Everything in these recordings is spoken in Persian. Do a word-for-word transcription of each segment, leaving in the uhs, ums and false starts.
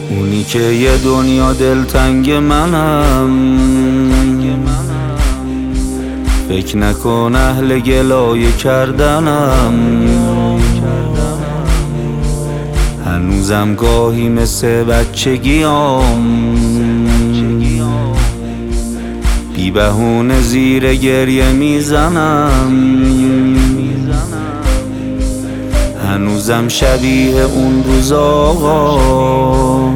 اونی که یه دنیا دلتنگ منم، فکر نکن اهل گلایه کردنم. هنوزم گاهی مثل بچگیام بی بهونه زیر گریه میزنم. هنوزم شبیه اون روز آقا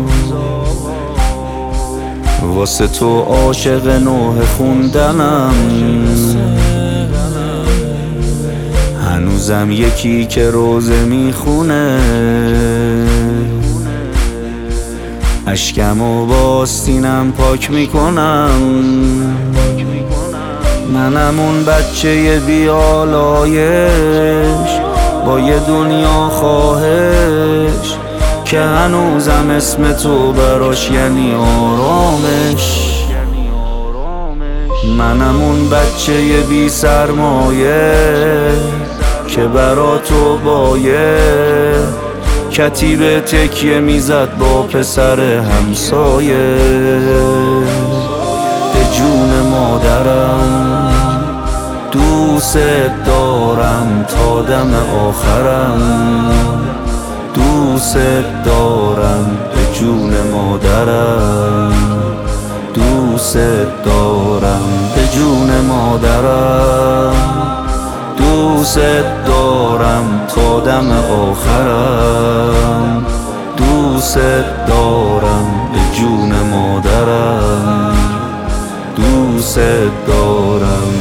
واسه تو عاشق نوحه خوندنم. هنوزم یکی که روزه میخونه اشکم و باستینم پاک میکنم. منم اون بچه بیالایش با یه دنیا خواهش که هنوزم اسم تو براش یعنی آرامش. منم اون بچه بی سرمایه که برا تو بایه کتیبه تکیه میزد با پسر همسایه. به جون مادرم دوست دارم تا دم آخرم، دوست دارم به جون مادرم، دوست دارم به جون مادرم، دوست دارم تا دم آخرم، دوست دارم به جون مادرم، دوست دارم.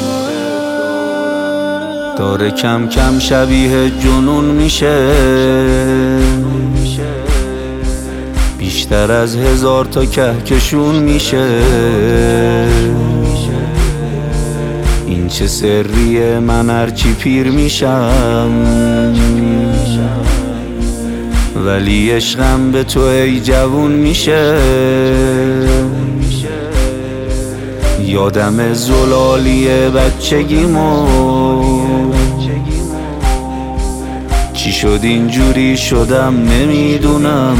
داره کم کم شبیه جنون میشه، بیشتر از هزار تا کهکشون میشه. این چه سریه من هرچی پیر میشم، ولی عشقم به تو ای جوون میشه. یادم زلالی بچگیمو چی شد اینجوری شدم نمیدونم.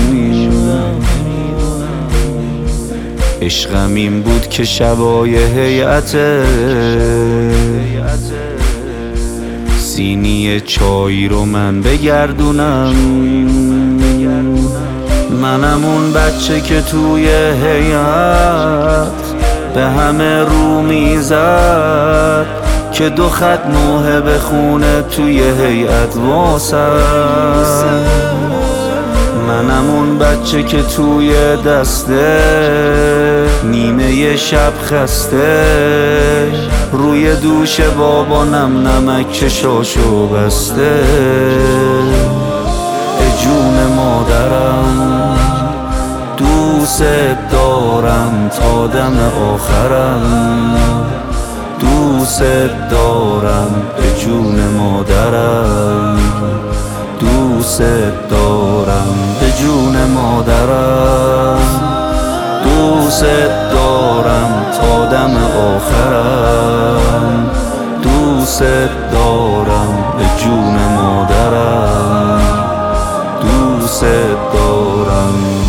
عشقم این بود که شبای هیئته سینی چای رو من بگردونم. منم اون بچه که توی هیئت به همه رو میزد که دو خط نوحه بخونه توی هیئت واسه. منم اون بچه که توی دسته نیمه شب خسته روی دوش بابا نم نمک چشاشو بسته. ای جون مادرم دوست دارم تا دم آخرم، دوست دارم به جون مادرم، دوست دارم به جون مادرم، دوست دارم تا دم آخرم، دوست دارم به جون مادرم، دوست دارم.